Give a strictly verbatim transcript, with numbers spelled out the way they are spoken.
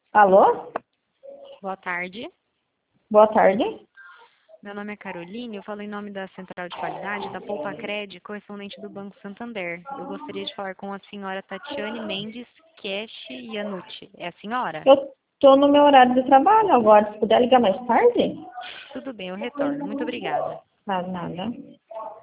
Alô? Boa tarde. Boa tarde. Meu nome é Caroline, eu falo em nome da Central de Qualidade da Poupa-Cred, correspondente do Banco Santander. Eu gostaria de falar com a senhora Tatiane Mendes Cash Yanucci. É a senhora? Eu tô no meu horário de trabalho agora. Se puder ligar mais tarde? Tudo bem, eu retorno. Muito obrigada. Nada, nada.